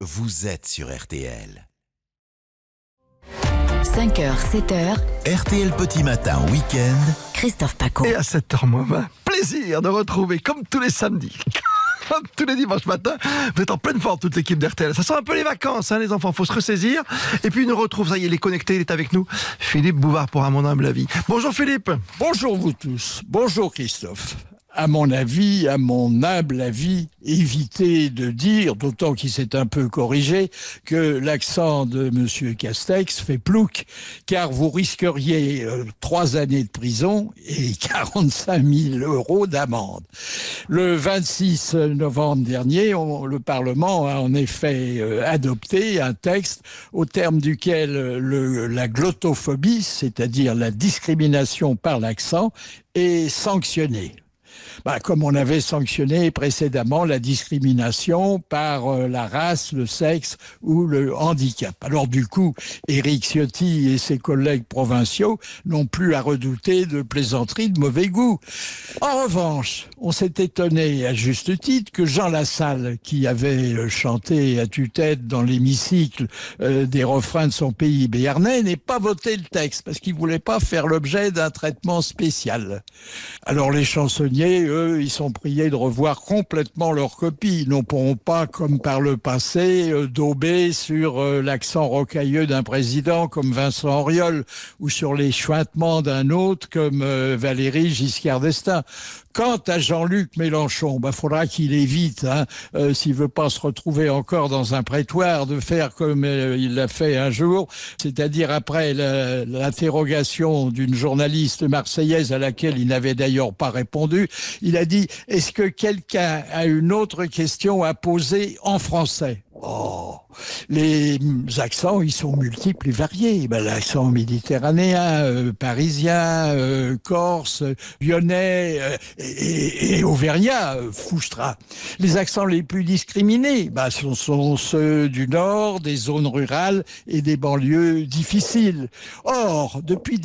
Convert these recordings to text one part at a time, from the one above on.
vous êtes sur RTL. 5h, 7h, RTL Petit Matin Week-end. Christophe Paco. Et à 7h moins 20, plaisir de retrouver, comme tous les samedis, comme tous les dimanches matins, vous êtes en pleine forme, toute l'équipe d'RTL. Ça sent un peu les vacances, hein, les enfants, faut se ressaisir. Et puis il nous retrouve, ça y est, il est connecté, il est avec nous. Philippe Bouvard pour À mon humble avis. Bonjour Philippe. Bonjour vous tous. Bonjour Christophe. À mon avis, à mon humble avis, évitez de dire, d'autant qu'il s'est un peu corrigé, que l'accent de M. Castex fait plouc, car vous risqueriez 3 années de prison et 45 000 € d'amende. Le 26 novembre dernier, le Parlement a en effet adopté un texte au terme duquel la glottophobie, c'est-à-dire la discrimination par l'accent, est sanctionnée. Comme on avait sanctionné précédemment la discrimination par la race, le sexe ou le handicap. Alors du coup, Éric Ciotti et ses collègues provinciaux n'ont plus à redouter de plaisanteries de mauvais goût. En revanche, on s'est étonné à juste titre que Jean Lassalle, qui avait chanté à tue-tête dans l'hémicycle des refrains de son pays béarnais, n'ait pas voté le texte parce qu'il ne voulait pas faire l'objet d'un traitement spécial. Alors les chansonniers, eux, ils sont priés de revoir complètement leur copie. Ils ne pourront pas, comme par le passé, dauber sur l'accent rocailleux d'un président comme Vincent Auriol ou sur les chuintements d'un autre comme Valéry Giscard d'Estaing. Quant à Jean-Luc Mélenchon, faudra qu'il évite, s'il veut pas se retrouver encore dans un prétoire, de faire comme il l'a fait un jour, c'est-à-dire après l'interrogation d'une journaliste marseillaise à laquelle il n'avait d'ailleurs pas répondu, il a dit « Est-ce que quelqu'un a une autre question à poser en français ?» Oh, les accents, ils sont multiples et variés. L'accent méditerranéen, parisien, corse, lyonnais et auvergnat, foustra. Les accents les plus discriminés, ce sont ceux du nord, des zones rurales et des banlieues difficiles. Or, depuis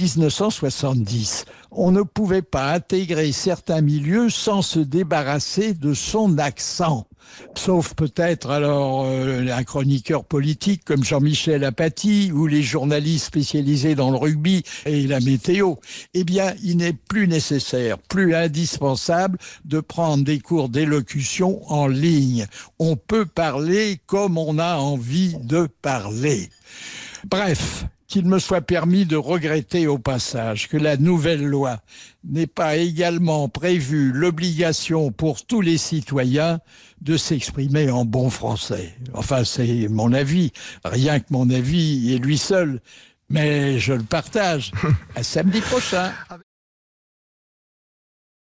1970, on ne pouvait pas intégrer certains milieux sans se débarrasser de son accent. Sauf peut-être alors un chroniqueur politique comme Jean-Michel Apathy ou les journalistes spécialisés dans le rugby et la météo. Eh bien, il n'est plus nécessaire, plus indispensable de prendre des cours d'élocution en ligne. On peut parler comme on a envie de parler. Bref, qu'il me soit permis de regretter au passage que la nouvelle loi n'ait pas également prévu l'obligation pour tous les citoyens de s'exprimer en bon français. Enfin, c'est mon avis, rien que mon avis et lui seul, mais je le partage. À samedi prochain.